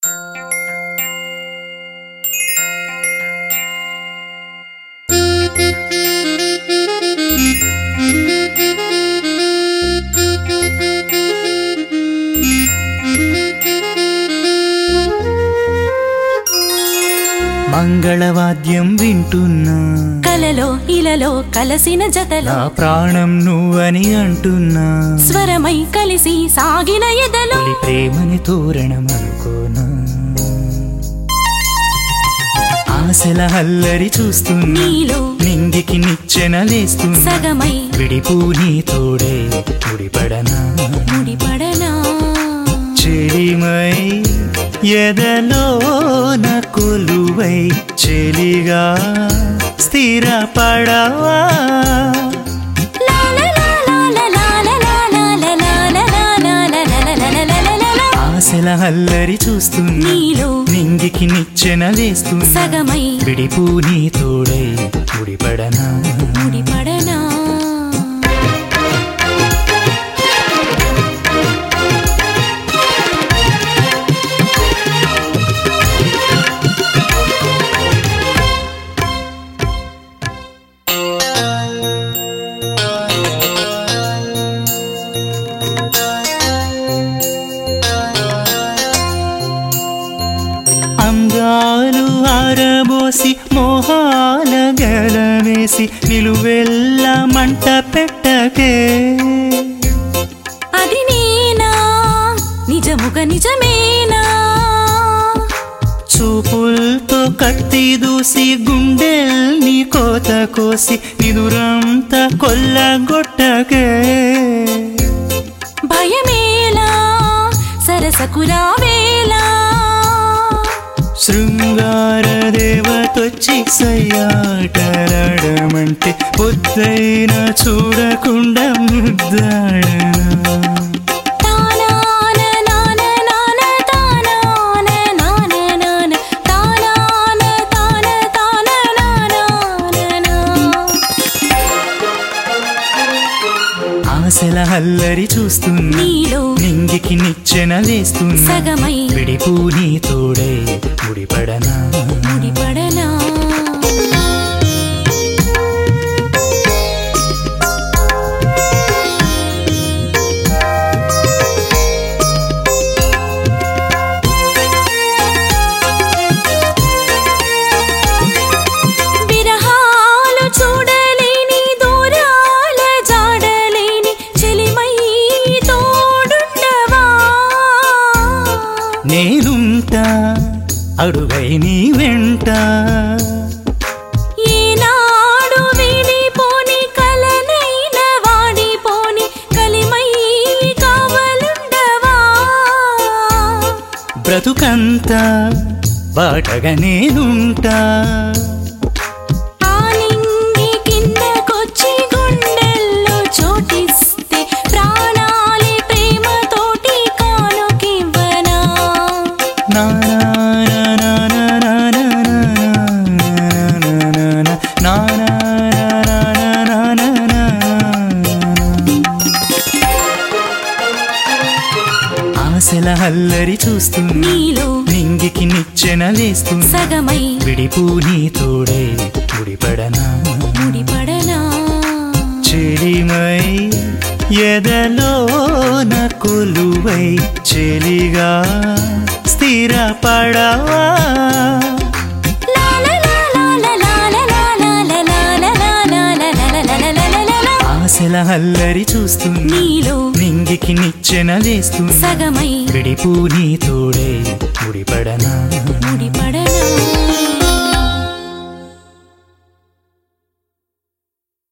మంగళవాద్యం వింటున్నా, కలలో ఇలలో కలసిన జతలో నా ప్రాణం నువ్వని అంటున్నా, స్వరమై కలిసి సాగిన ఎదలో తొలి ప్రేమని తోరణం అనుకోనా. ఆశల హల్లరి చూస్తున్నా, నీలో నింగికి నిచ్చెనలేస్తున్నా, సగమై విడిపూ నీ తోడే ముడిపడనా. చెలిమై ఎదలోన కొలువై చెలిగా స్థిరపడవా. ఆశల హల్లరి చూస్తున్నా, నీలో నింగికి నిచ్చెనలేస్తున్నా, సగమై విడిపూ నీ తోడై ముడిపడనా. అందాలు ఆరబోసి మోహాల గలమేసి నిలువెల్ల మంట పెట్టకే. అది నేనా నిజముగా నిజమేనా, చూపుల్తో కత్తి దూసి గుండెల్ని కోత కోసి నిదురంతా కొల్లగొట్టకే. భయమేలా సరసకురావేలా, శృంగార దేవతొచ్చి సయ్యాటలాడమంటే పొద్దైనా చూడకుండా ముద్దాడనా. ఆశల హల్లరి చూస్తున్నా, నీలో నింగికి నిచ్చెనలేస్తున్నా, సగమై విడిపూ నీ తోడై ముడిపడనా. విరహాలు చూడలేని దూరాల జాడలేని చెలిమై తోడుండవా. నేనుంటా అడుగై నీ వెంట, ఏనాడు వీడిపోని కలనైన వాడిపోని కలిమై కావలుండవా. బ్రతుకంతా బాటగా నేనుంటా, ఆ నింగి కిందకొచ్చి గుండెల్లో చోటిస్తే ప్రాణాలే ప్రేమతోటి కానుకివ్వనా. ఆశల హల్లరి చూస్తున్నా, నీలో నింగికి నిచ్చెనలేస్తున్నా, సగమై విడిపూ నీ తోడై ముడిపడనా. చెలిమై ఎదలోన కొలువై చెలిగా స్థిరపడవా. ఆశల హల్లరి చూస్తున్నా, నీలో నింగికి నిచ్చెనలేస్తున్నా, సగమై విడిపూ నీ తోడై ముడిపడనా.